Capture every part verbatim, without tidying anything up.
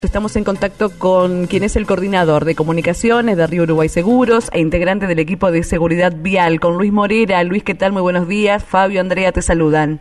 Estamos en contacto con quien es el coordinador de comunicaciones de Río Uruguay Seguros e integrante del equipo de seguridad vial, con Luis Morera. Luis, ¿qué tal? Muy buenos días. Fabio, Andrea, te saludan.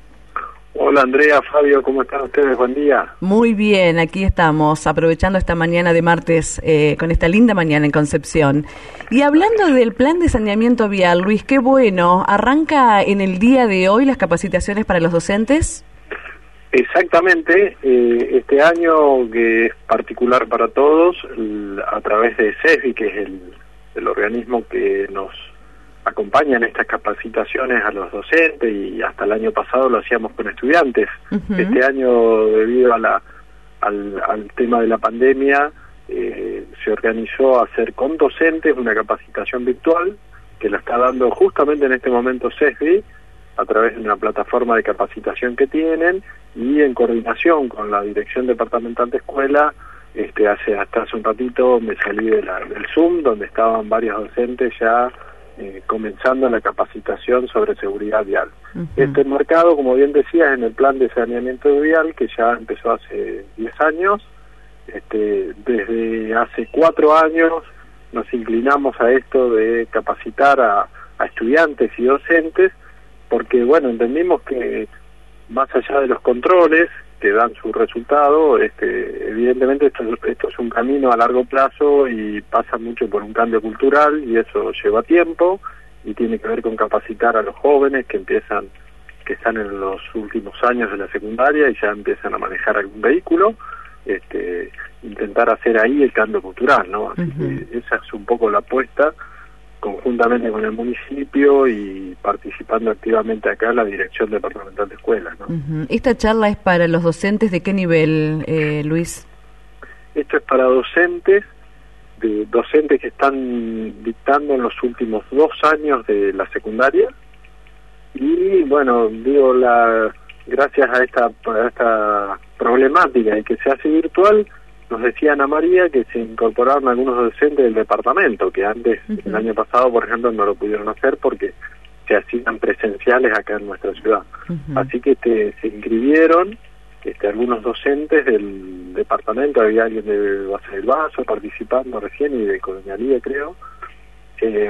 Hola Andrea, Fabio, ¿cómo están ustedes? Buen día. Muy bien, aquí estamos, aprovechando esta mañana de martes, eh, con esta linda mañana en Concepción. Y hablando del plan de saneamiento vial, Luis, qué bueno. ¿Arranca en el día de hoy las capacitaciones para los docentes? Exactamente, eh, este año que es particular para todos, el, a través de CESBI, que es el, el organismo que nos acompaña en estas capacitaciones a los docentes, y hasta el año pasado lo hacíamos con estudiantes. Uh-huh. Este año, debido a la, al, al tema de la pandemia, eh, se organizó a hacer con docentes una capacitación virtual que la está dando justamente en este momento CESBI, a través de una plataforma de capacitación que tienen, y en coordinación con la Dirección Departamental de Escuela. Este, hace hasta hace un ratito me salí de la, del Zoom, donde estaban varios docentes ya eh, comenzando la capacitación sobre seguridad vial. Uh-huh. Este enmarcado, como bien decías, en el plan de saneamiento vial, que ya empezó hace diez años. Este, desde hace cuatro años nos inclinamos a esto de capacitar a, a estudiantes y docentes, porque bueno, entendimos que más allá de los controles que dan su resultado, este, evidentemente esto, esto es un camino a largo plazo y pasa mucho por un cambio cultural, y eso lleva tiempo y tiene que ver con capacitar a los jóvenes que empiezan, que están en los últimos años de la secundaria y ya empiezan a manejar algún vehículo, este, intentar hacer ahí el cambio cultural, ¿no? Así uh-huh. que esa es un poco la apuesta, conjuntamente con el municipio y participando activamente acá la Dirección Departamental de Escuelas, ¿no? Uh-huh. ¿Esta charla es para los docentes de qué nivel, eh, Luis? Esto es para docentes, de docentes que están dictando en los últimos dos años de la secundaria, y bueno, digo, la gracias a esta, a esta problemática de que se hace virtual, nos decía Ana María que se incorporaron algunos docentes del departamento, que antes, uh-huh. el año pasado, por ejemplo, no lo pudieron hacer porque se hacían presenciales acá en nuestra ciudad. Uh-huh. Así que este, se inscribieron este, algunos docentes del departamento, había alguien de Base del Vaso participando recién, y de Colonialía, creo. Eh,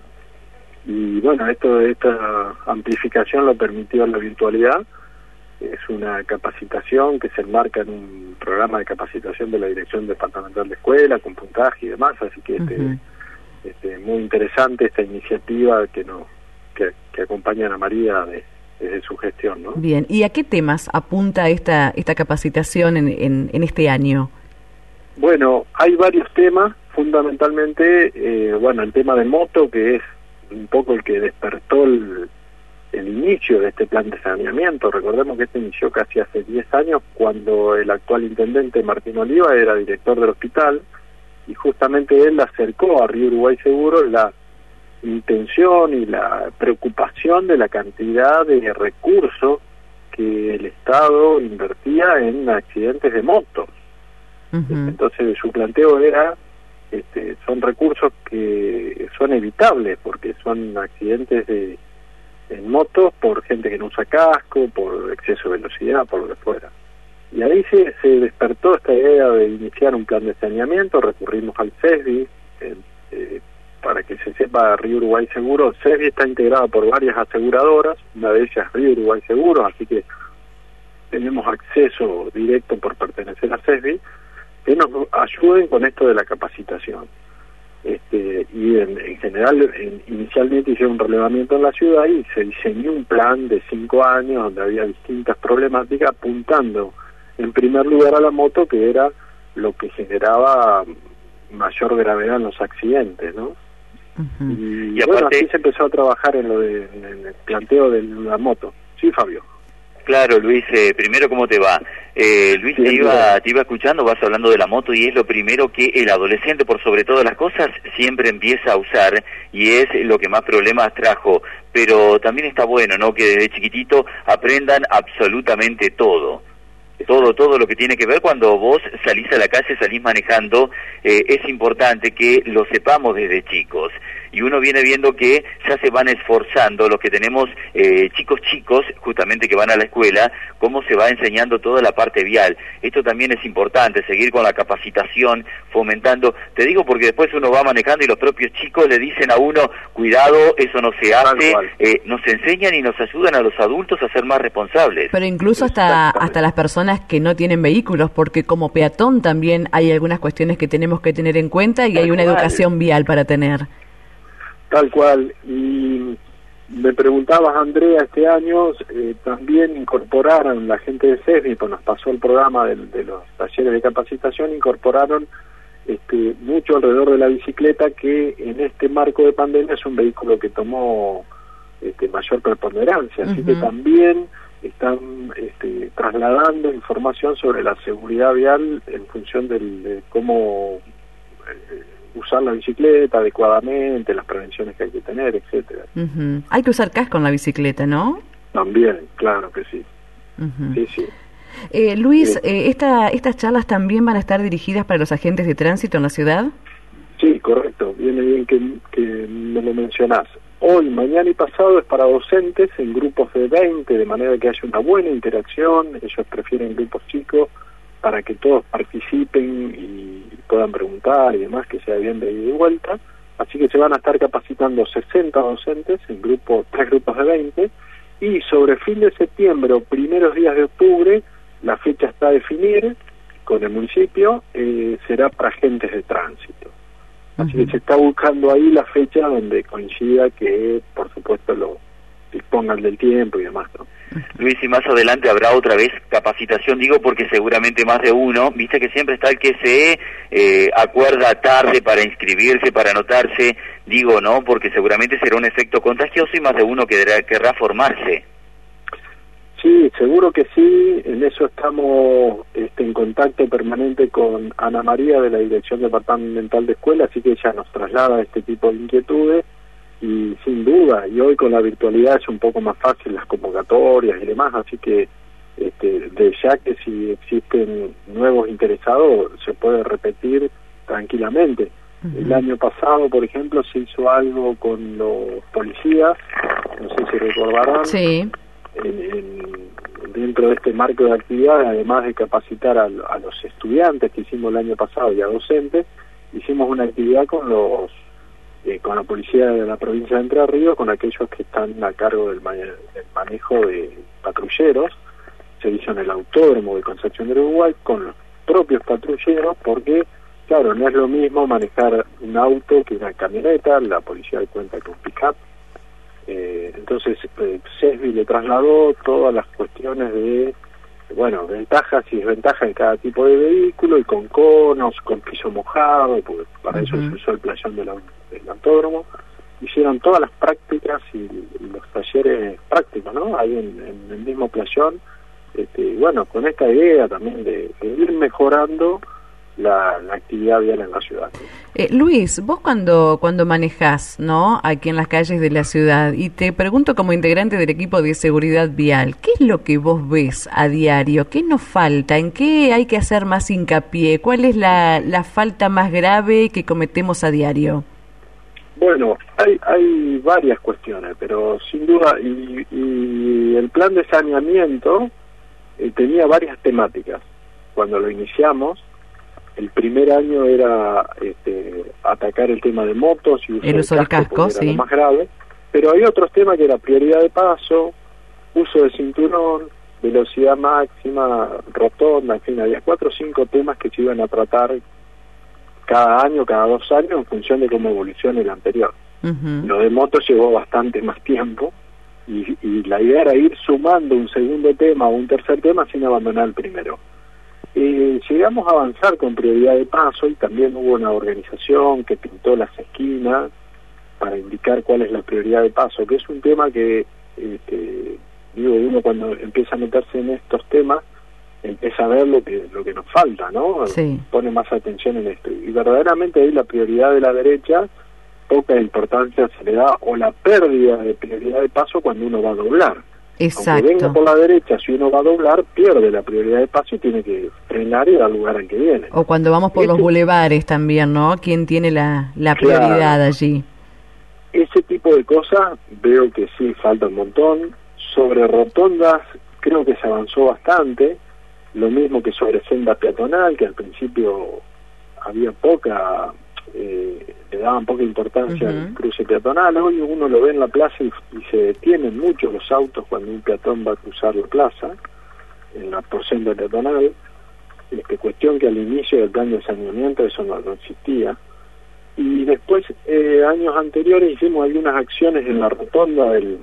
y bueno, esto esta amplificación lo permitió la virtualidad. Es una capacitación que se enmarca en un programa de capacitación de la Dirección Departamental de Escuela, con puntaje y demás, así que este, uh-huh. este, muy interesante esta iniciativa que nos que, que acompaña a Ana María de, desde su gestión, ¿no? Bien, ¿y a qué temas apunta esta esta capacitación en, en, en este año? Bueno, hay varios temas, fundamentalmente, eh, bueno, el tema de moto, que es un poco el que despertó el el inicio de este plan de saneamiento. Recordemos que este inició casi hace diez años, cuando el actual intendente Martín Oliva era director del hospital, y justamente él acercó a Río Uruguay Seguros la intención y la preocupación de la cantidad de recursos que el Estado invertía en accidentes de motos. Uh-huh. Entonces su planteo era, este, son recursos que son evitables, porque son accidentes de en motos por gente que no usa casco, por exceso de velocidad, por lo que fuera. Y ahí se, se despertó esta idea de iniciar un plan de saneamiento. Recurrimos al CESBI, eh, eh, para que se sepa, Río Uruguay Seguros. CESBI está integrado por varias aseguradoras, una de ellas Río Uruguay Seguros, así que tenemos acceso directo por pertenecer a CESBI, que nos ayuden con esto de la capacitación. Este, y en, en general en, inicialmente hicieron un relevamiento en la ciudad y se diseñó un plan de cinco años donde había distintas problemáticas, apuntando en primer lugar a la moto, que era lo que generaba mayor gravedad en los accidentes, ¿no? Uh-huh. Y, y bueno, aparte, así se empezó a trabajar en lo de, en el planteo de la moto. Sí, Fabio. Claro, Luis, eh, primero, ¿cómo te va? Eh, Luis, sí, te iba te iba escuchando, vas hablando de la moto, y es lo primero que el adolescente, por sobre todas las cosas, siempre empieza a usar, y es lo que más problemas trajo. Pero también está bueno, ¿no?, que desde chiquitito aprendan absolutamente todo. Todo, todo lo que tiene que ver cuando vos salís a la calle, salís manejando, eh, es importante que lo sepamos desde chicos. y uno viene viendo que ya se van esforzando los que tenemos eh, chicos chicos, justamente que van a la escuela, cómo se va enseñando toda la parte vial. Esto también es importante, seguir con la capacitación, fomentando, te digo porque después uno va manejando y los propios chicos le dicen a uno, cuidado, eso no se hace, eh, nos enseñan y nos ayudan a los adultos a ser más responsables. Pero incluso hasta, hasta las personas que no tienen vehículos, porque como peatón también hay algunas cuestiones que tenemos que tener en cuenta y Tal hay una cual. educación vial para tener. Tal cual, y me preguntabas, Andrea, este año eh, también incorporaron la gente de SESMI, pues nos pasó el programa de, de los talleres de capacitación, incorporaron este, mucho alrededor de la bicicleta, que en este marco de pandemia es un vehículo que tomó este, mayor preponderancia, así uh-huh. que también están este, trasladando información sobre la seguridad vial en función del, de cómo eh, usar la bicicleta adecuadamente, las prevenciones que hay que tener, etcétera. Uh-huh. Hay que usar casco en la bicicleta, ¿no? También, claro que sí. Uh-huh. Sí, sí. Eh, Luis, sí. Eh, esta, ¿estas charlas también van a estar dirigidas para los agentes de tránsito en la ciudad? Sí, correcto. Viene bien que, que me lo mencionás. Hoy, mañana y pasado es para docentes en grupos de veinte, de manera que haya una buena interacción. Ellos prefieren grupos chicos para que todos participen y puedan preguntar y demás, que sea bien de ida y vuelta. Así que se van a estar capacitando sesenta docentes en grupo, tres grupos de veinte, y sobre fin de septiembre o primeros días de octubre, la fecha está a definir con el municipio, eh, será para agentes de tránsito. Así uh-huh. que se está buscando ahí la fecha donde coincida que, por supuesto, lo dispongan del tiempo y demás, ¿no? Luis, y más adelante habrá otra vez capacitación, digo porque seguramente más de uno, viste que siempre está el que se eh, acuerda tarde para inscribirse, para anotarse, digo, ¿no? Porque seguramente será un efecto contagioso y más de uno querrá, querrá formarse. Sí, seguro que sí, en eso estamos este, en contacto permanente con Ana María de la Dirección Departamental de Escuela, así que ella nos traslada este tipo de inquietudes. Y sin duda, y hoy con la virtualidad es un poco más fácil las convocatorias y demás, así que este, de ya que si existen nuevos interesados se puede repetir tranquilamente. Uh-huh. El año pasado, por ejemplo, se hizo algo con los policías, no sé si recordarán, sí. en, en, dentro de este marco de actividad, además de capacitar a, a los estudiantes que hicimos el año pasado y a docentes, hicimos una actividad con los Eh, con la policía de la provincia de Entre Ríos, con aquellos que están a cargo del, ma del manejo de patrulleros. Se hizo en el autódromo de Concepción del Uruguay con los propios patrulleros, porque claro, no es lo mismo manejar un auto que una camioneta. La policía cuenta con pick-up, eh, entonces eh, SESBI le trasladó todas las cuestiones de bueno, ventajas y desventajas de cada tipo de vehículo, y con conos, con piso mojado, porque para uh-huh. eso se usó el playón del, del autódromo. Hicieron todas las prácticas y, y los talleres prácticos, ¿no? Ahí en, en el mismo playón. Este, bueno, con esta idea también de, de ir mejorando la, la actividad vial en la ciudad. Eh, Luis, vos cuando cuando manejás, ¿no?, aquí en las calles de la ciudad, y te pregunto como integrante del equipo de seguridad vial, ¿qué es lo que vos ves a diario? ¿Qué nos falta? ¿En qué hay que hacer más hincapié? ¿Cuál es la, la falta más grave que cometemos a diario? Bueno, hay hay varias cuestiones, pero sin duda, y, y el plan de saneamiento eh, tenía varias temáticas. Cuando lo iniciamos, el primer año era este, atacar el tema de motos y uso, el uso del casco, casco, sí. Era lo más grave, pero hay otros temas que era prioridad de paso, uso de cinturón, velocidad máxima, rotonda, en fin, había cuatro o cinco temas que se iban a tratar cada año, cada dos años, en función de cómo evolucione el anterior. Uh-huh. Lo de motos llevó bastante más tiempo, y, y la idea era ir sumando un segundo tema o un tercer tema sin abandonar el primero. Eh, llegamos a avanzar con prioridad de paso, y también hubo una organización que pintó las esquinas para indicar cuál es la prioridad de paso, que es un tema que, este, digo, uno cuando empieza a meterse en estos temas, empieza a ver lo que lo que nos falta, ¿no? Sí. Pone más atención en esto. Y verdaderamente ahí la prioridad de la derecha, poca importancia se le da, o la pérdida de prioridad de paso cuando uno va a doblar. Exacto. Aunque venga por la derecha, si uno va a doblar, pierde la prioridad de paso y tiene que frenar y dar lugar al que viene. O cuando vamos por este... los bulevares también, ¿no? ¿Quién tiene la, la prioridad claro. allí? ese tipo de cosas veo que sí, falta un montón. Sobre rotondas creo que se avanzó bastante, lo mismo que sobre senda peatonal, que al principio había poca, eh, le daban poca importancia uh-huh. al cruce peatonal. Hoy uno lo ve en la plaza y, y se detienen mucho los autos cuando un peatón va a cruzar la plaza, en la por senda peatonal. Este, cuestión que al inicio del plan de saneamiento eso no, no existía. Y después, eh, años anteriores, hicimos algunas acciones en la rotonda del,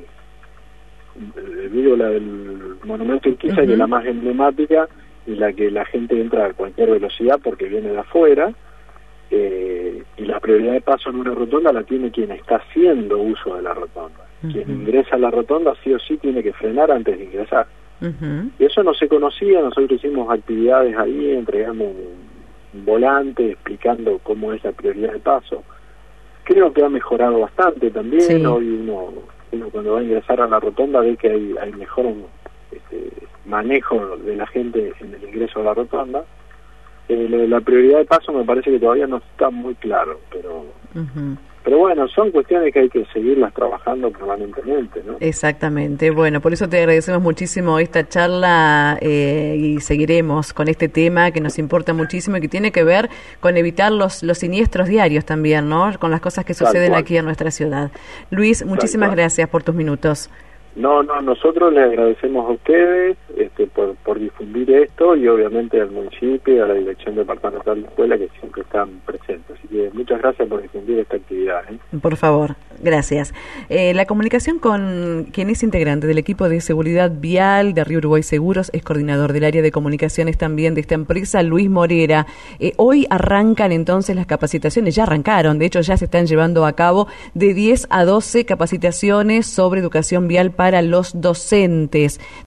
digo, la del Monumento Urquiza, uh-huh. que es la más emblemática y la que la gente entra a cualquier velocidad porque viene de afuera, eh, y la prioridad de paso en una rotonda la tiene quien está haciendo uso de la rotonda. Uh-huh. Quien ingresa a la rotonda sí o sí tiene que frenar antes de ingresar. Uh-huh. Y eso no se conocía. Nosotros hicimos actividades ahí, entregamos un volante explicando cómo es la prioridad de paso. Creo que ha mejorado bastante también. Sí. Hoy uno, uno cuando va a ingresar a la rotonda ve que hay, hay mejor este, manejo de la gente en el ingreso a la rotonda. Eh, lo de la prioridad de paso me parece que todavía no está muy claro, pero uh-huh. pero bueno, son cuestiones que hay que seguirlas trabajando permanentemente, ¿no? Exactamente. Bueno, por eso te agradecemos muchísimo esta charla eh, y seguiremos con este tema que nos importa muchísimo y que tiene que ver con evitar los los siniestros diarios también, ¿no? Con las cosas que suceden aquí en nuestra ciudad. Luis, muchísimas gracias por tus minutos. No, no, nosotros les agradecemos a ustedes este, por, por difundir esto y obviamente al municipio y a la Dirección Departamental de Escuela que siempre están presentes. Así que muchas gracias por difundir esta actividad, ¿eh? Por favor, gracias. Eh, la comunicación con quien es integrante del equipo de seguridad vial de Río Uruguay Seguros, es coordinador del área de comunicaciones también de esta empresa, Luis Morera. Eh, hoy arrancan entonces las capacitaciones, ya arrancaron, de hecho ya se están llevando a cabo de diez a doce capacitaciones sobre educación vial para los docentes.